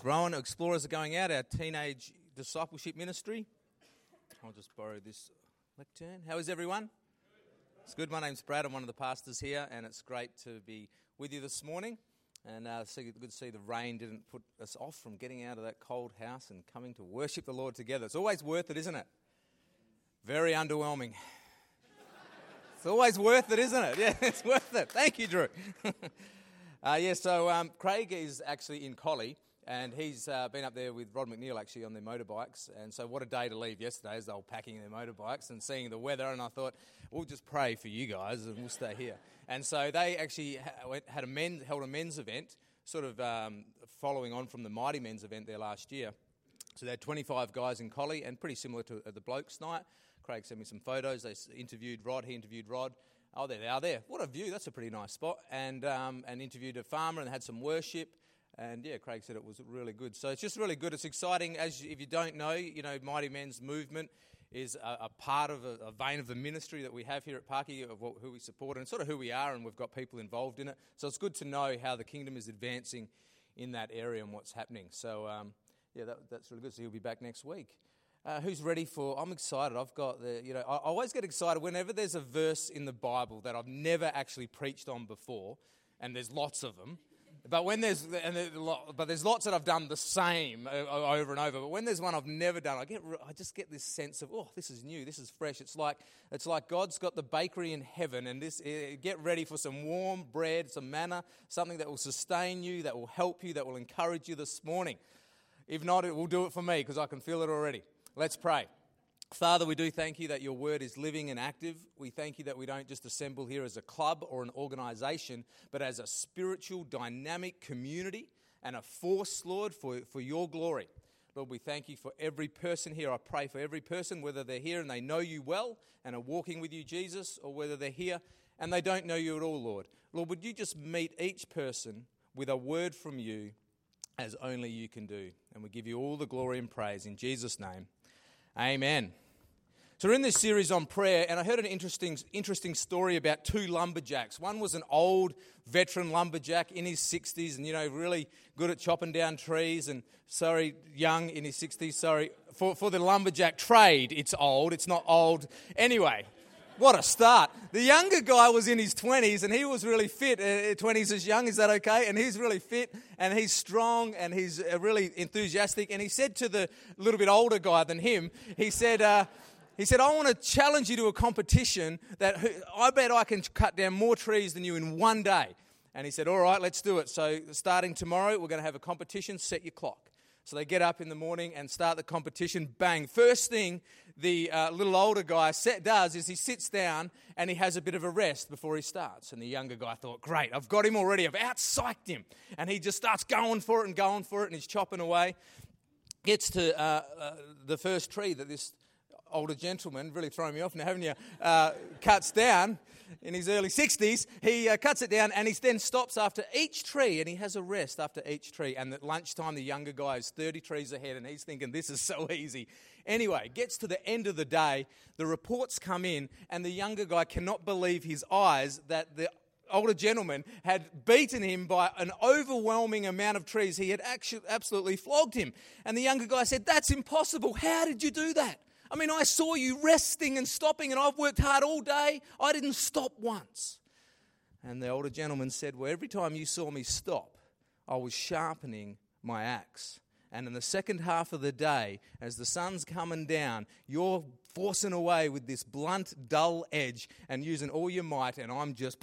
Growing Explorers are going out, our teenage discipleship ministry. I'll just borrow this lectern. How is everyone? It's good. My name's Brad. I'm one of the pastors here, and it's great to be with you this morning. And good to see the rain didn't put us off from getting out of that cold house and coming to worship the Lord together. It's always worth it, isn't it? Very underwhelming. It's always worth it, isn't it? Yeah, it's worth it. Thank you, Drew. So Craig is actually in Collie, and he's been up there with Rod McNeil actually on their motorbikes. And so what a day to leave yesterday as they were packing their motorbikes and seeing the weather. And I thought, we'll just pray for you guys and we'll stay here. And so they actually held a men's event, sort of following on from the Mighty Men's event there last year. So they had 25 guys in Collie, and pretty similar to the Blokes Night. Craig sent me some photos. They interviewed Rod. He interviewed Rod. Oh, there they are there. What a view. That's a pretty nice spot. And interviewed a farmer and had some worship. And, yeah, Craig said it was really good. So it's just really good. It's exciting. If you don't know, Mighty Men's movement is a part of a vein of the ministry that we have here at Parky, of who we support and sort of who we are, and we've got people involved in it. So it's good to know how the kingdom is advancing in that area and what's happening. So, that's really good. So he'll be back next week. Who's ready for? I'm excited. I've got I always get excited whenever there's a verse in the Bible that I've never actually preached on before, and there's lots of them. But there's lots that I've done the same over and over. But when there's one I've never done, I just get this sense of, oh, this is new, this is fresh. It's like God's got the bakery in heaven, and get ready for some warm bread, some manna, something that will sustain you, that will help you, that will encourage you this morning. If not, it will do it for me because I can feel it already. Let's pray. Father, we do thank you that your word is living and active. We thank you that we don't just assemble here as a club or an organisation, but as a spiritual, dynamic community and a force, Lord, for your glory. Lord, we thank you for every person here. I pray for every person, whether they're here and they know you well and are walking with you, Jesus, or whether they're here and they don't know you at all, Lord. Lord, would you just meet each person with a word from you as only you can do? And we give you all the glory and praise in Jesus' name. Amen. So we're in this series on prayer, and I heard an interesting story about two lumberjacks. One was an old veteran lumberjack in his 60s and, really good at chopping down trees, and, young in his 60s, for the lumberjack trade, it's old. It's not old. Anyway, what a start. The younger guy was in his 20s, and he was really fit. 20s is young, is that okay? And he's really fit, and he's strong, and he's really enthusiastic. And he said to the little bit older guy than him, he said, I want to challenge you to a competition that I bet I can cut down more trees than you in one day. And he said, all right, let's do it. So starting tomorrow, we're going to have a competition. Set your clock. So they get up in the morning and start the competition. Bang. First thing the little older guy does is he sits down and he has a bit of a rest before he starts. And the younger guy thought, great, I've got him already. I've out-psyched him. And he just starts going for it, and he's chopping away. Gets to the first tree that this older gentleman, really throwing me off now, haven't you, cuts down in his early 60s. He cuts it down, and he then stops after each tree, and he has a rest after each tree. And at lunchtime, the younger guy is 30 trees ahead, and he's thinking, this is so easy. Anyway, gets to the end of the day, the reports come in, and the younger guy cannot believe his eyes that the older gentleman had beaten him by an overwhelming amount of trees. He had actually absolutely flogged him. And the younger guy said, that's impossible. How did you do that? I mean, I saw you resting and stopping, and I've worked hard all day. I didn't stop once. And the older gentleman said, well, every time you saw me stop, I was sharpening my axe. And in the second half of the day, as the sun's coming down, you're forcing away with this blunt, dull edge and using all your might, and I'm just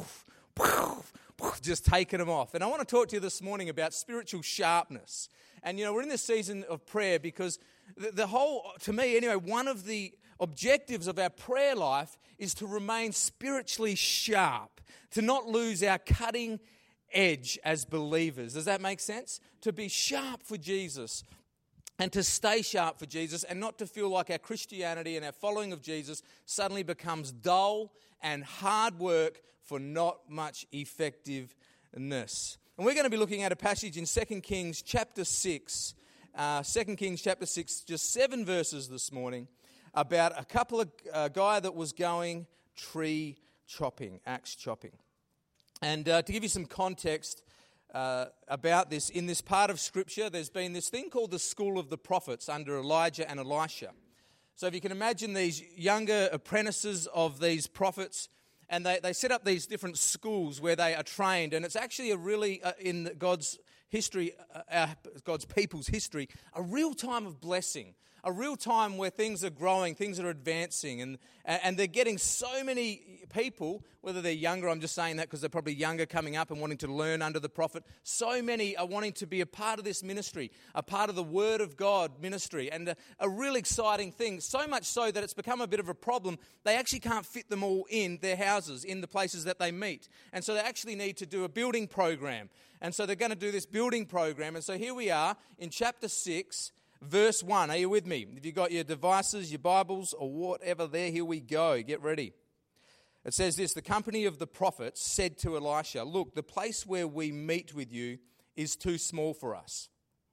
taking them off. And I want to talk to you this morning about spiritual sharpness. And, we're in this season of prayer because to me anyway, one of the objectives of our prayer life is to remain spiritually sharp, to not lose our cutting edge as believers. Does that make sense? To be sharp for Jesus and to stay sharp for Jesus, and not to feel like our Christianity and our following of Jesus suddenly becomes dull and hard work for not much effectiveness. And we're going to be looking at a passage in 2 Kings chapter 6, 2 Kings chapter 6, just 7 verses this morning, about a guy that was going tree chopping, axe chopping. And to give you some context, about this. In this part of Scripture, there's been this thing called the School of the Prophets under Elijah and Elisha. So if you can imagine these younger apprentices of these prophets, and they set up these different schools where they are trained, and it's actually a really, in God's history, God's people's history, a real time of blessing, a real time where things are growing, things are advancing, and they're getting so many people, whether they're younger, I'm just saying that because they're probably younger coming up and wanting to learn under the prophet, so many are wanting to be a part of this ministry, a part of the Word of God ministry, and a really exciting thing, so much so that it's become a bit of a problem. They actually can't fit them all in their houses, in the places that they meet, and so they actually need to do a building program, and so they're going to do this building program, and so here we are in chapter 6, Verse 1, are you with me? If you've got your devices, your Bibles, or whatever there, here we go. Get ready. It says this, the company of the prophets said to Elisha, look, the place where we meet with you is too small for us.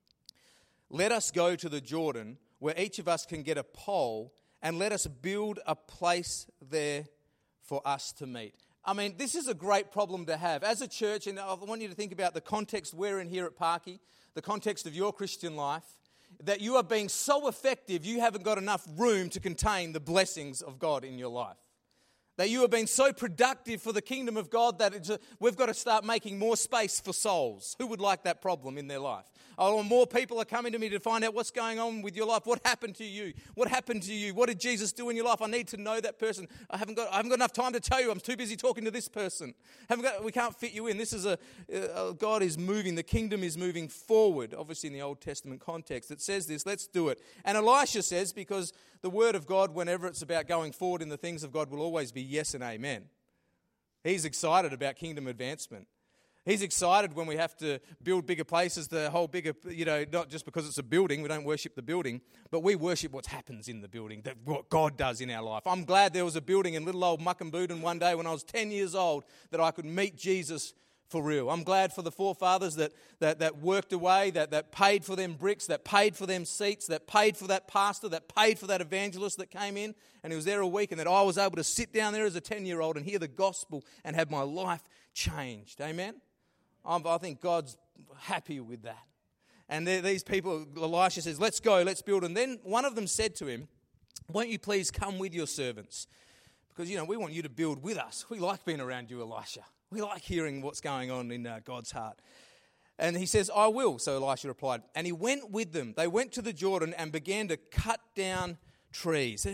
Let us go to the Jordan where each of us can get a pole and let us build a place there for us to meet. I mean, this is a great problem to have. As a church, and I want you to think about the context we're in here at Parky, the context of your Christian life, that you are being so effective, you haven't got enough room to contain the blessings of God in your life. That you have been so productive for the kingdom of God that we've got to start making more space for souls. Who would like that problem in their life? Oh, more people are coming to me to find out what's going on with your life. What happened to you? What happened to you? What did Jesus do in your life? I need to know that person. I haven't got enough time to tell you. I'm too busy talking to this person. We can't fit you in. This is God is moving. The kingdom is moving forward. Obviously, in the Old Testament context, it says this. Let's do it. And Elisha says, because the word of God, whenever it's about going forward in the things of God, will always be yes and amen. He's excited about kingdom advancement. He's excited when we have to build bigger places, the whole bigger, not just because it's a building, we don't worship the building, but we worship what happens in the building, what God does in our life. I'm glad there was a building in little old Muckamboodin one day when I was 10 years old that I could meet Jesus for real. I'm glad for the forefathers that worked away, that paid for them bricks, that paid for them seats, that paid for that pastor, that paid for that evangelist that came in and he was there a week, and that I was able to sit down there as a 10-year-old and hear the gospel and have my life changed. Amen? I think God's happy with that. And these people, Elisha says, let's go, let's build. And then one of them said to him, won't you please come with your servants? Because, we want you to build with us. We like being around you, Elisha. We like hearing what's going on in God's heart. And he says, I will. So Elisha replied. And he went with them. They went to the Jordan and began to cut down trees.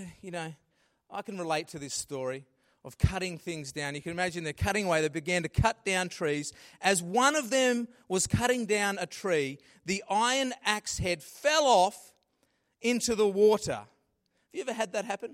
I can relate to this story of cutting things down. You can imagine they're cutting away. They began to cut down trees. As one of them was cutting down a tree, the iron axe head fell off into the water. Have you ever had that happen?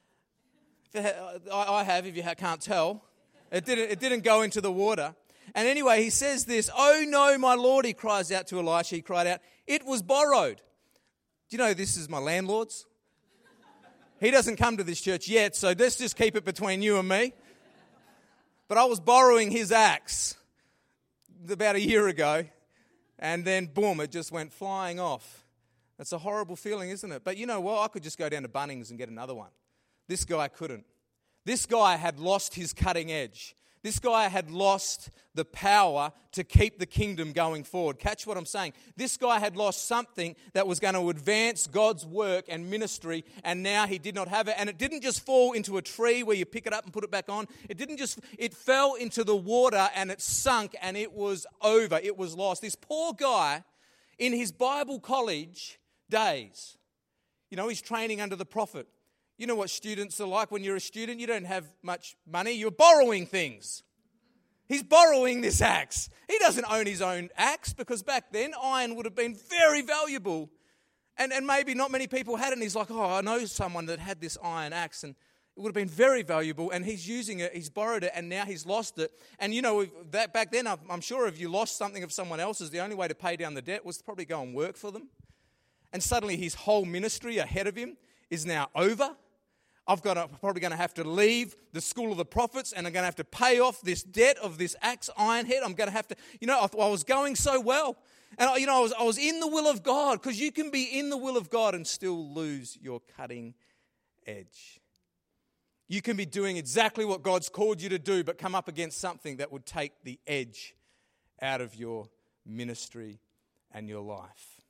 I have, if you can't tell. It didn't go into the water. And anyway, he says this, oh no, my Lord, he cries out to Elisha. He cried out, it was borrowed. Do you know this is my landlord's? He doesn't come to this church yet, so let's just keep it between you and me. But I was borrowing his axe about a year ago, and then boom, it just went flying off. That's a horrible feeling, isn't it? But you know what? I could just go down to Bunnings and get another one. This guy couldn't. This guy had lost his cutting edge. This guy had lost the power to keep the kingdom going forward. Catch what I'm saying. This guy had lost something that was going to advance God's work and ministry, and now he did not have it. And it didn't just fall into a tree where you pick it up and put it back on. It fell into the water and it sunk and it was over. It was lost. This poor guy in his Bible college days, he's training under the prophet. You know what students are like when you're a student. You don't have much money. You're borrowing things. He's borrowing this axe. He doesn't own his own axe because back then iron would have been very valuable. And maybe not many people had it. And he's like, I know someone that had this iron axe and it would have been very valuable. And he's using it. He's borrowed it and now he's lost it. And that back then, I'm sure if you lost something of someone else's, the only way to pay down the debt was to probably go and work for them. And suddenly his whole ministry ahead of him is now over. I'm probably going to have to leave the school of the prophets and I'm going to have to pay off this debt of this axe iron head. I'm going to have to, I was going so well. And, I was in the will of God, because you can be in the will of God and still lose your cutting edge. You can be doing exactly what God's called you to do, but come up against something that would take the edge out of your ministry and your life.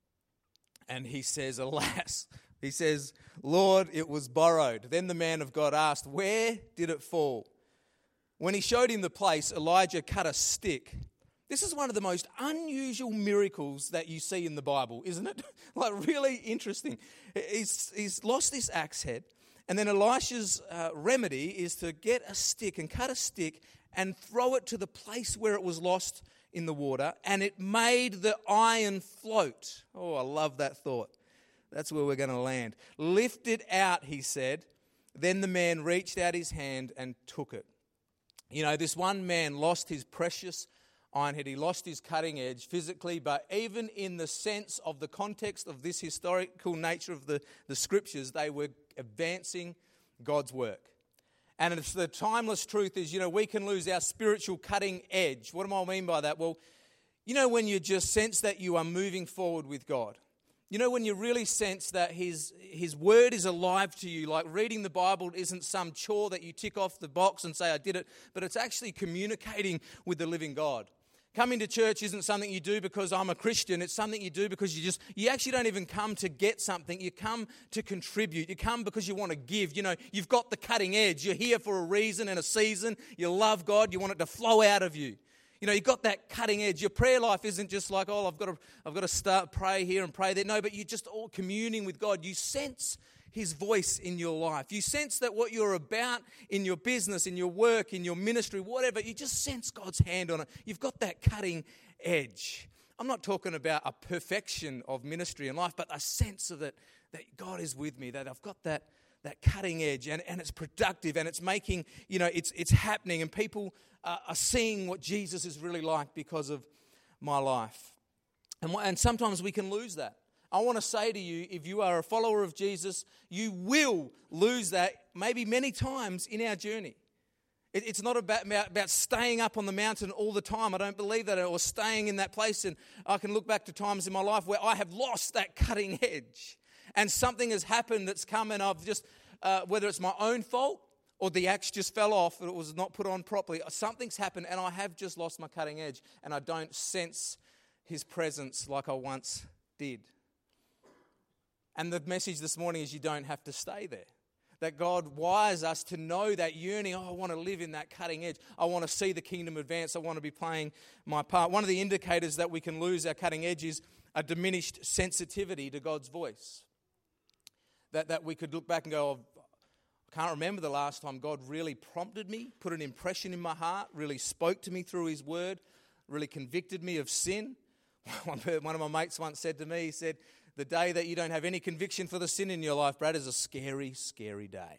And he says, alas, he says, Lord, it was borrowed. Then the man of God asked, where did it fall? When he showed him the place, Elijah cut a stick. This is one of the most unusual miracles that you see in the Bible, isn't it? Like, really interesting. He's lost this axe head, and then Elisha's remedy is to get a stick and cut a stick and throw it to the place where it was lost in the water, and it made the iron float. Oh, I love that thought. That's where we're going to land. Lift it out, he said. Then the man reached out his hand and took it. You know, this one man lost his precious iron head. He lost his cutting edge physically, but even in the sense of the context of this historical nature of the scriptures, they were advancing God's work. And it's the timeless truth is, you know, we can lose our spiritual cutting edge. What do I mean by that? Well, you know, when you just sense that you are moving forward with God. You know, when you really sense that His word is alive to you, like reading the Bible isn't some chore that you tick off the box and say, I did it, but it's actually communicating with the living God. Coming to church isn't something you do because I'm a Christian. It's something you do because you actually don't even come to get something. You come to contribute. You come because you want to give. You know, you've got the cutting edge. You're here for a reason and a season. You love God. You want it to flow out of you. You know, you've got that cutting edge. Your prayer life isn't just like, oh, I've got to start pray here and pray there. No, but you're just all communing with God. You sense His voice in your life. You sense that what you're about in your business, in your work, in your ministry, whatever, you just sense God's hand on it. You've got that cutting edge. I'm not talking about a perfection of ministry and life, but a sense of it, that God is with me, that I've got that cutting edge, and it's productive, and it's making, you know, it's happening, and people are seeing what Jesus is really like because of my life. And sometimes we can lose that. I want to say to you, if you are a follower of Jesus, you will lose that maybe many times in our journey. It's not about staying up on the mountain all the time. I don't believe that, or staying in that place. And I can look back to times in my life where I have lost that cutting edge. And something has happened that's come, and I've just, whether it's my own fault or the axe just fell off, or it was not put on properly, something's happened and I have just lost my cutting edge, and I don't sense His presence like I once did. And the message this morning is you don't have to stay there. That God wires us to know that yearning, I want to live in that cutting edge. I want to see the kingdom advance. I want to be playing my part. One of the indicators that we can lose our cutting edge is a diminished sensitivity to God's voice. That we could look back and go, I can't remember the last time God really prompted me, put an impression in my heart, really spoke to me through His word, really convicted me of sin. One of my mates once said to me, he said, the day that you don't have any conviction for the sin in your life, Brad, is a scary, scary day.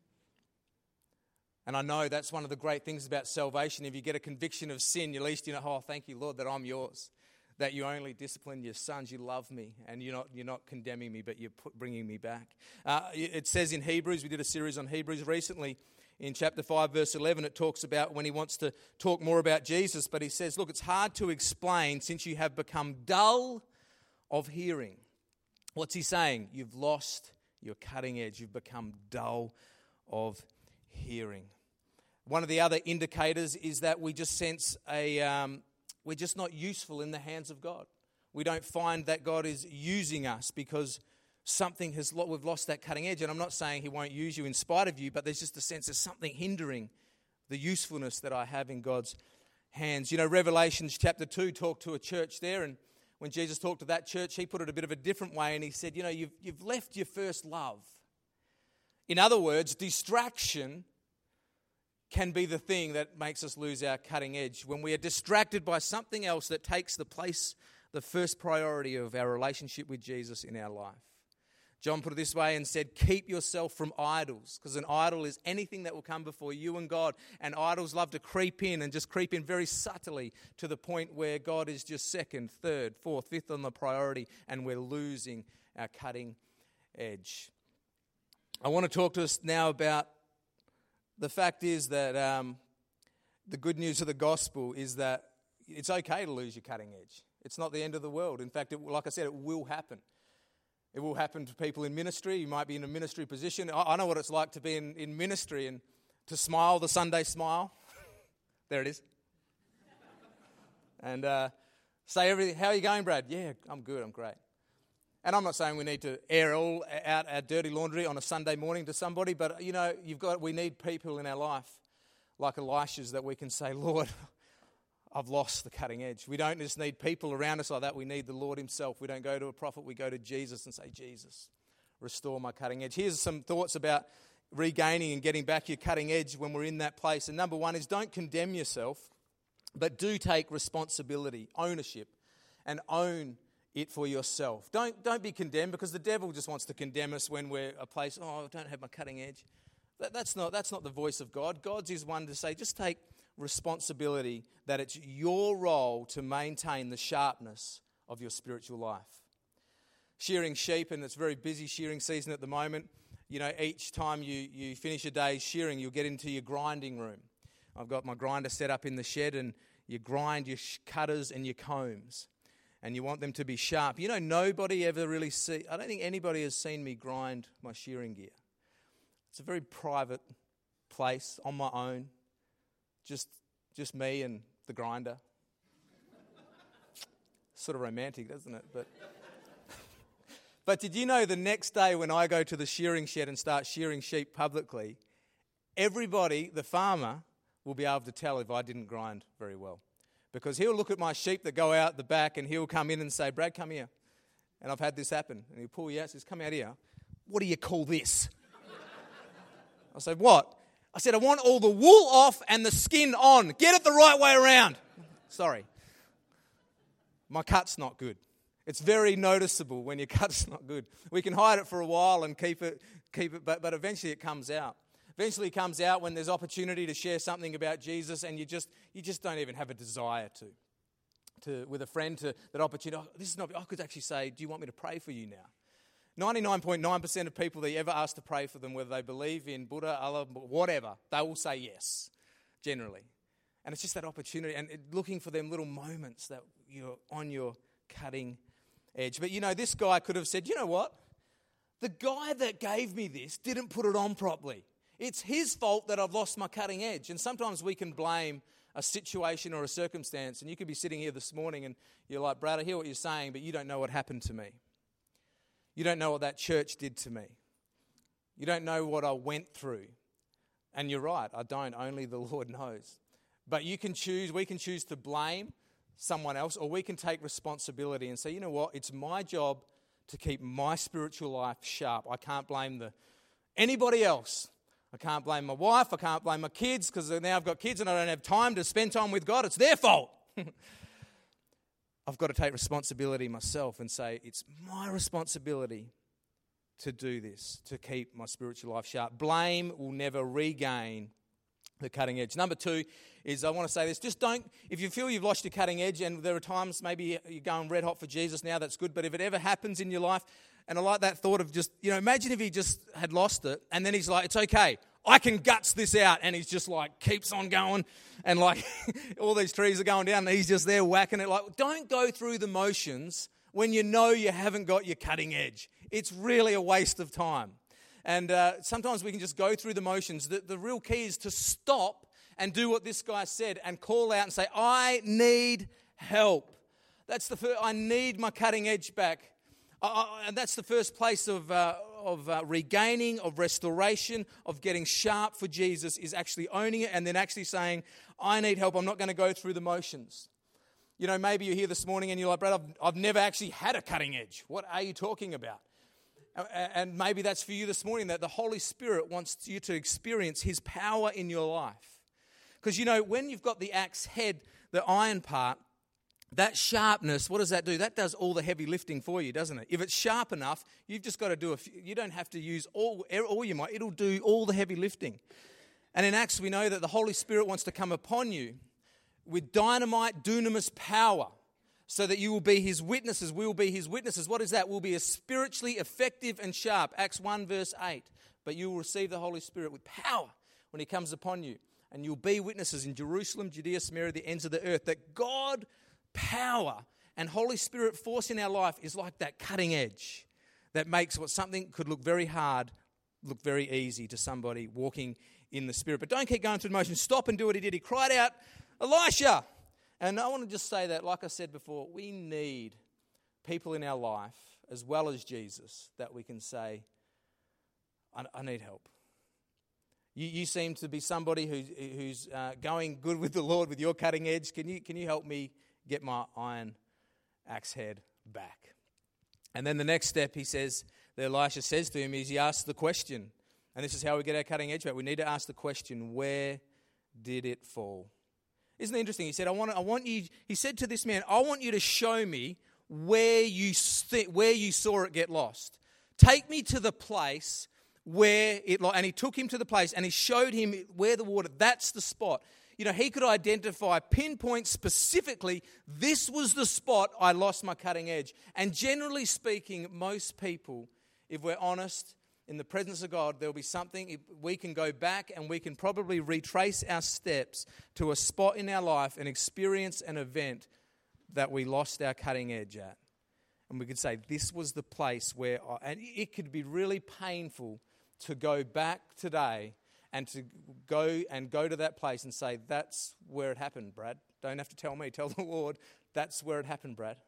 And I know that's one of the great things about salvation. If you get a conviction of sin, at least you know, oh, thank you, Lord, that I'm yours. That you only discipline your sons, you love me, and you're not condemning me, but you're bringing me back. It says in Hebrews, we did a series on Hebrews recently, in chapter 5, verse 11, it talks about when he wants to talk more about Jesus, but he says, look, it's hard to explain since you have become dull of hearing. What's he saying? You've lost your cutting edge. You've become dull of hearing. One of the other indicators is that we just sense we're just not useful in the hands of God. We don't find that God is using us because we've lost that cutting edge. And I'm not saying He won't use you in spite of you, but there's just a sense of something hindering the usefulness that I have in God's hands. You know, Revelation chapter 2 talked to a church there, and when Jesus talked to that church, He put it a bit of a different way, and He said, you know, you've left your first love. In other words, distraction can be the thing that makes us lose our cutting edge. When we are distracted by something else that takes the place, the first priority of our relationship with Jesus in our life. John put it this way and said, keep yourself from idols, because an idol is anything that will come before you and God. And idols love to creep in and just creep in very subtly to the point where God is just second, third, fourth, fifth on the priority, and we're losing our cutting edge. I want to talk to us now about the fact is that the good news of the gospel is that it's okay to lose your cutting edge. It's not the end of the world. In fact, like I said, it will happen. It will happen to people in ministry. You might be in a ministry position. I know what it's like to be in ministry and to smile the Sunday smile. There it is. And Say everything. How are you going, Brad? Yeah, I'm good. I'm great. And I'm not saying we need to air all out our dirty laundry on a Sunday morning to somebody, but we need people in our life like Elisha's that we can say, Lord, I've lost the cutting edge. We don't just need people around us like that. We need the Lord himself. We don't go to a prophet. We go to Jesus and say, Jesus, restore my cutting edge. Here's some thoughts about regaining and getting back your cutting edge when we're in that place. And number one is don't condemn yourself, but do take responsibility, ownership, and own it for yourself. Don't be condemned, because the devil just wants to condemn us when we're a place, I don't have my cutting edge. That's not the voice of God. God's is one to say, just take responsibility that it's your role to maintain the sharpness of your spiritual life. Shearing sheep, and it's very busy shearing season at the moment. Each time you finish a day's shearing, you'll get into your grinding room. I've got my grinder set up in the shed, and you grind your cutters and your combs. And you want them to be sharp. Nobody ever really I don't think anybody has seen me grind my shearing gear. It's a very private place on my own. Just me and the grinder. Sort of romantic, doesn't it? But did you know the next day when I go to the shearing shed and start shearing sheep publicly, everybody, the farmer, will be able to tell if I didn't grind very well. Because he'll look at my sheep that go out the back and he'll come in and say, Brad, come here. And I've had this happen. And he'll pull you out and says, come out here. What do you call this? I said, what? I said, I want all the wool off and the skin on. Get it the right way around. Sorry. My cut's not good. It's very noticeable when your cut's not good. We can hide it for a while and keep it, but eventually it comes out. Eventually it comes out when there's opportunity to share something about Jesus, and you just don't even have a desire to with a friend, to that opportunity. I could actually say, do you want me to pray for you now? 99.9% of people that you ever ask to pray for them, whether they believe in Buddha, Allah, whatever, they will say yes, generally. And it's just that opportunity and looking for them little moments that you're on your cutting edge. But this guy could have said, you know what? The guy that gave me this didn't put it on properly. It's his fault that I've lost my cutting edge. And sometimes we can blame a situation or a circumstance. And you could be sitting here this morning and you're like, Brad, I hear what you're saying, but you don't know what happened to me. You don't know what that church did to me. You don't know what I went through. And you're right, I don't. Only the Lord knows. But we can choose to blame someone else, or we can take responsibility and say, you know what, it's my job to keep my spiritual life sharp. I can't blame anybody else. I can't blame my wife. I can't blame my kids, because now I've got kids and I don't have time to spend time with God. It's their fault. I've got to take responsibility myself and say, it's my responsibility to do this, to keep my spiritual life sharp. Blame will never regain the cutting edge. Number two is, I want to say this, just don't, if you feel you've lost your cutting edge, and there are times maybe you're going red hot for Jesus now, that's good, but if it ever happens in your life, and I like that thought of just, imagine if he just had lost it, and then he's like, it's okay, I can guts this out, and he's just like, keeps on going, and like, all these trees are going down, and he's just there whacking it. Like, don't go through the motions when you know you haven't got your cutting edge. It's really a waste of time. And sometimes we can just go through the motions. The real key is to stop and do what this guy said and call out and say, I need help. That's the first, I need my cutting edge back. And that's the first place of regaining, of restoration, of getting sharp for Jesus, is actually owning it and then actually saying, I need help. I'm not going to go through the motions. Maybe you're here this morning and you're like, Brad, I've never actually had a cutting edge. What are you talking about? And maybe that's for you this morning, that the Holy Spirit wants you to experience his power in your life. Because, when you've got the axe head, the iron part, that sharpness, what does that do? That does all the heavy lifting for you, doesn't it? If it's sharp enough, you've just got to do you don't have to use all your might. It'll do all the heavy lifting. And in Acts, we know that the Holy Spirit wants to come upon you with dynamite, dunamis power, so that you will be his witnesses. We will be his witnesses. What is that? We'll be as spiritually effective and sharp. Acts 1 verse 8. But you will receive the Holy Spirit with power when he comes upon you. And you'll be witnesses in Jerusalem, Judea, Samaria, the ends of the earth. That God, power, and Holy Spirit force in our life is like that cutting edge that makes what something could look very hard look very easy to somebody walking in the Spirit. But don't keep going through the motions. Stop and do what he did. He cried out, Elisha! And I want to just say that, like I said before, we need people in our life, as well as Jesus, that we can say, I need help. You seem to be somebody who's going good with the Lord with your cutting edge. Can you help me get my iron axe head back? And then the next step, that Elisha says to him, is he asks the question. And this is how we get our cutting edge back. We need to ask the question, where did it fall? Isn't it interesting? He said, I want you. He said to this man, I want you to show me where you saw it get lost. Take me to the place where it, and he took him to the place and he showed him where the water, that's the spot. He could identify, pinpoint specifically, this was the spot I lost my cutting edge. And generally speaking, most people, if we're honest, in the presence of God, there'll be something, we can go back and we can probably retrace our steps to a spot in our life and experience an event that we lost our cutting edge at. And we could say, this was the place where, and it could be really painful to go back today and to go to that place and say, that's where it happened, Brad. Don't have to tell me, tell the Lord, that's where it happened, Brad.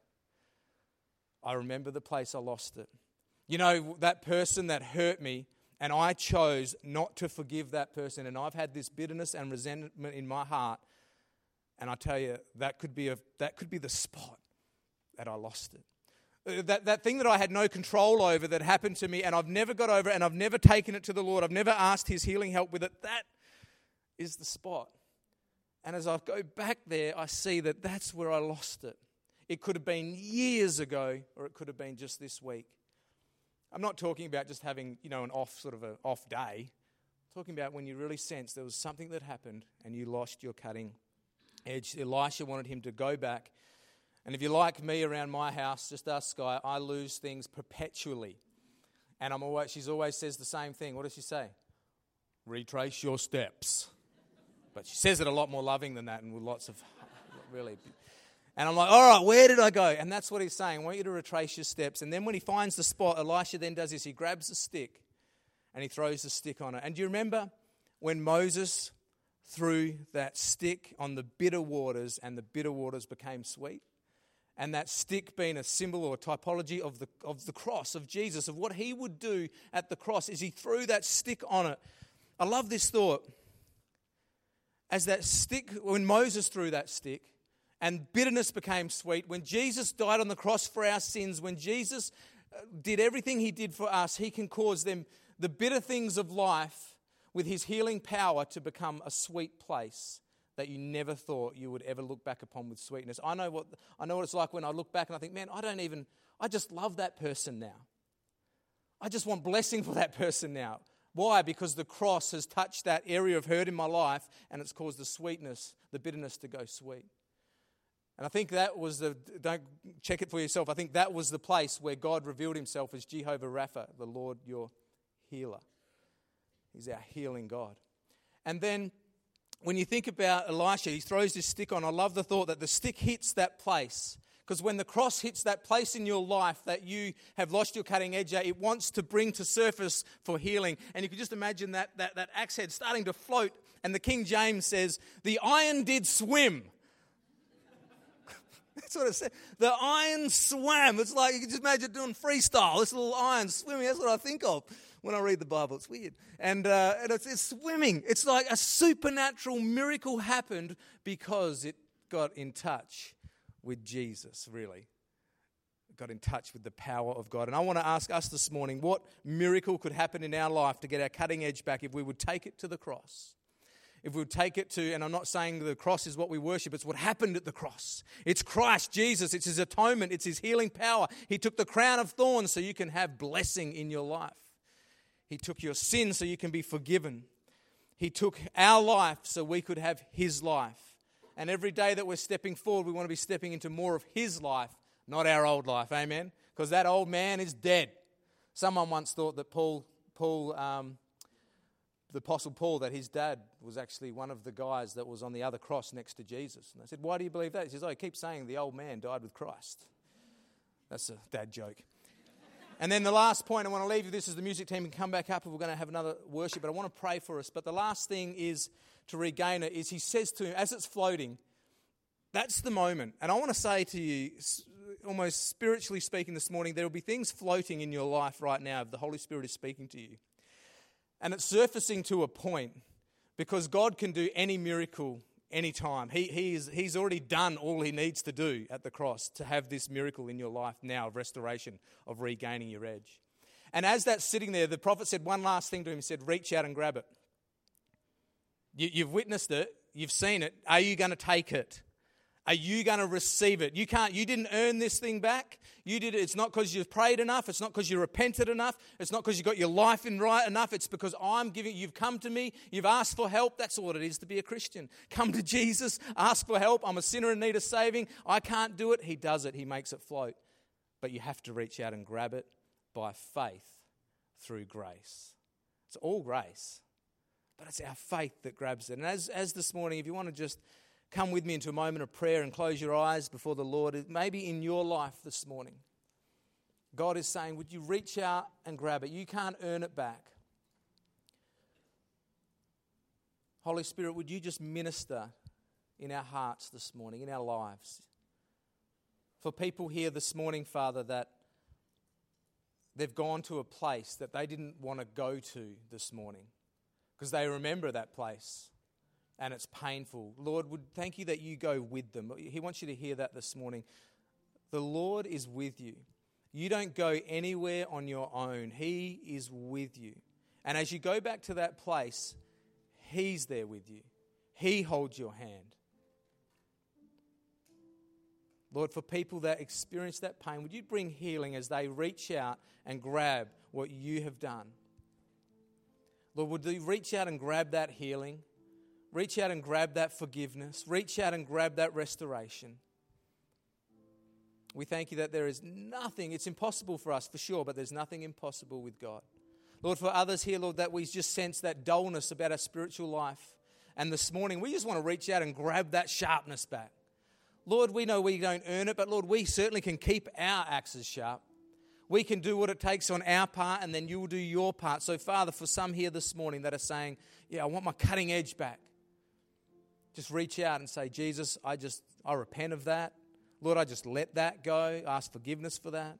I remember the place I lost it. That person that hurt me, and I chose not to forgive that person, and I've had this bitterness and resentment in my heart, and I tell you, that could be the spot that I lost it. That thing that I had no control over that happened to me and I've never got over it and I've never taken it to the Lord, I've never asked His healing help with it, that is the spot. And as I go back there, I see that that's where I lost it. It could have been years ago or it could have been just this week. I'm not talking about just having, an off day. I'm talking about when you really sense there was something that happened and you lost your cutting edge. Elisha wanted him to go back. And if you're like me around my house, just ask Sky, I lose things perpetually. And she's always says the same thing. What does she say? Retrace your steps. But she says it a lot more loving than that and with lots of, really. And I'm like, all right, where did I go? And that's what he's saying. I want you to retrace your steps. And then when he finds the spot, Elisha then does this. He grabs a stick and he throws the stick on it. And do you remember when Moses threw that stick on the bitter waters and the bitter waters became sweet? And that stick being a symbol or a typology of the cross of Jesus, of what he would do at the cross, is he threw that stick on it. I love this thought. As that stick, when Moses threw that stick and bitterness became sweet, when Jesus died on the cross for our sins, when Jesus did everything he did for us, he can cause them, the bitter things of life, with his healing power to become a sweet place that you never thought you would ever look back upon with sweetness. I know what it's like when I look back and I think, man, I just love that person now. I just want blessing for that person now. Why? Because the cross has touched that area of hurt in my life and it's caused the sweetness, the bitterness to go sweet. And I think that was don't check it for yourself, I think that was the place where God revealed himself as Jehovah Rapha, the Lord your healer. He's our healing God. And then when you think about Elisha, he throws this stick on. I love the thought that the stick hits that place. Because when the cross hits that place in your life that you have lost your cutting edge at, it wants to bring to surface for healing. And you can just imagine that axe head starting to float. And the King James says, the iron did swim. That's what it said. The iron swam. It's like you can just imagine doing freestyle. This little iron swimming. That's what I think of when I read the Bible. It's weird. And it's swimming. It's like a supernatural miracle happened because it got in touch with Jesus, really. It got in touch with the power of God. And I want to ask us this morning, what miracle could happen in our life to get our cutting edge back if we would take it to the cross? If we would take it to, and I'm not saying the cross is what we worship, it's what happened at the cross. It's Christ Jesus, it's his atonement, it's his healing power. He took the crown of thorns so you can have blessing in your life. He took your sin so you can be forgiven. He took our life so we could have his life. And every day that we're stepping forward, we want to be stepping into more of his life, not our old life, amen? Because that old man is dead. Someone once thought that the Apostle Paul, that his dad was actually one of the guys that was on the other cross next to Jesus. And I said, why do you believe that? He says, he keeps saying the old man died with Christ. That's a dad joke. And then the last point I want to leave you, this is the music team can come back up and we're going to have another worship, but I want to pray for us. But the last thing is to regain it is he says to him, as it's floating, That's the moment. And I want to say to you, almost spiritually speaking this morning, there will be things floating in your life right now if the Holy Spirit is speaking to you. And it's surfacing to a point because God can do any miracle anytime. He's already done all he needs to do at the cross to have this miracle in your life now of restoration, of regaining your edge. And as that's sitting there, the prophet said one last thing to him. He said, reach out and grab it. You've witnessed it. You've seen it. Are you going to take it? Are you going to receive it? You didn't earn this thing back. You did it. It's not because you've prayed enough. It's not because you repented enough. It's not because you got your life in right enough. It's because you've come to me. You've asked for help. That's all it is to be a Christian. Come to Jesus. Ask for help. I'm a sinner in need of saving. I can't do it. He does it. He makes it float. But you have to reach out and grab it by faith through grace. It's all grace. But it's our faith that grabs it. And as this morning, if you want to just come with me into a moment of prayer and close your eyes before the Lord, maybe in your life this morning, God is saying, would you reach out and grab it? You can't earn it back. Holy Spirit, would you just minister in our hearts this morning, in our lives? For people here this morning, Father, that they've gone to a place that they didn't want to go to this morning because they remember that place and it's painful. Lord, thank you that you go with them. He wants you to hear that this morning. The Lord is with you. You don't go anywhere on your own. He is with you. And as you go back to that place, He's there with you. He holds your hand. Lord, for people that experience that pain, would you bring healing as they reach out and grab what you have done? Lord, would you reach out and grab that healing? Reach out and grab that forgiveness. Reach out and grab that restoration. We thank you that there is nothing, it's impossible for us for sure, but there's nothing impossible with God. Lord, for others here, Lord, that we just sense that dullness about our spiritual life. And this morning, we just want to reach out and grab that sharpness back. Lord, we know we don't earn it, but Lord, we certainly can keep our axes sharp. We can do what it takes on our part, and then you will do your part. So, Father, for some here this morning that are saying, yeah, I want my cutting edge back. Just reach out and say, Jesus, I repent of that. Lord, I just let that go. Ask forgiveness for that.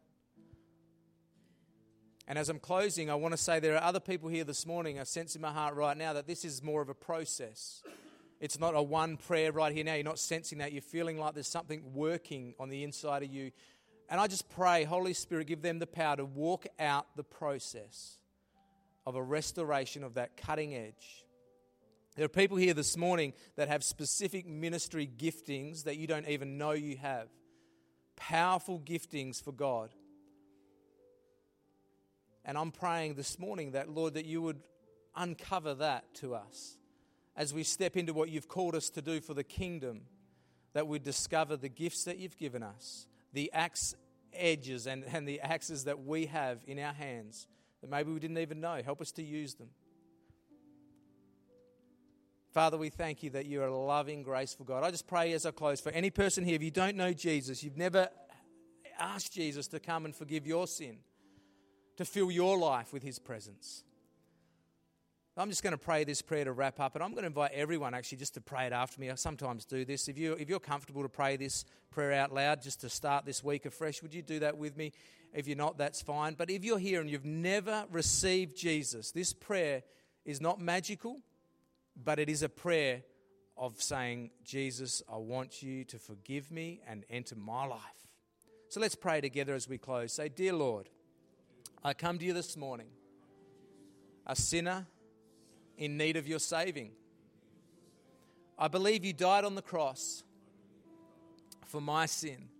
And as I'm closing, I want to say there are other people here this morning. I sense in my heart right now that this is more of a process. It's not a one prayer right here now. You're not sensing that. You're feeling like there's something working on the inside of you. And I just pray, Holy Spirit, give them the power to walk out the process of a restoration of that cutting edge. There are people here this morning that have specific ministry giftings that you don't even know you have. Powerful giftings for God. And I'm praying this morning that, Lord, that you would uncover that to us as we step into what you've called us to do for the kingdom, that we discover the gifts that you've given us, the axe edges and the axes that we have in our hands that maybe we didn't even know. Help us to use them. Father, we thank you that you're a loving, graceful God. I just pray as I close for any person here, if you don't know Jesus, you've never asked Jesus to come and forgive your sin, to fill your life with his presence. I'm just going to pray this prayer to wrap up, and I'm going to invite everyone actually just to pray it after me. I sometimes do this. If you're comfortable to pray this prayer out loud just to start this week afresh, would you do that with me? If you're not, that's fine. But if you're here and you've never received Jesus, this prayer is not magical, but it is a prayer of saying, Jesus, I want you to forgive me and enter my life. So let's pray together as we close. Say, dear Lord, I come to you this morning, a sinner in need of your saving. I believe you died on the cross for my sin.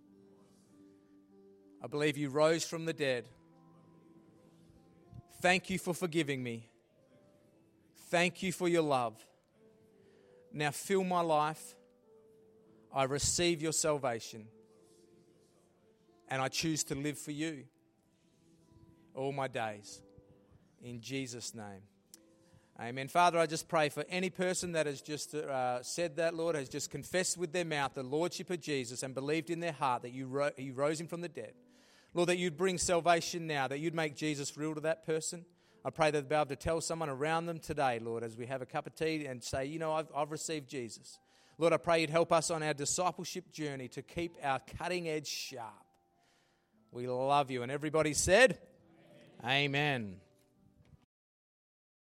I believe you rose from the dead. Thank you for forgiving me. Thank you for your love. Now fill my life. I receive your salvation. And I choose to live for you all my days. In Jesus' name. Amen. Father, I just pray for any person that has just said that, Lord, has just confessed with their mouth the lordship of Jesus and believed in their heart that you rose him from the dead. Lord, that you'd bring salvation now, that you'd make Jesus real to that person. I pray that they'll be able to tell someone around them today, Lord, as we have a cup of tea and say, you know, I've received Jesus. Lord, I pray you'd help us on our discipleship journey to keep our cutting edge sharp. We love you. And everybody said, Amen.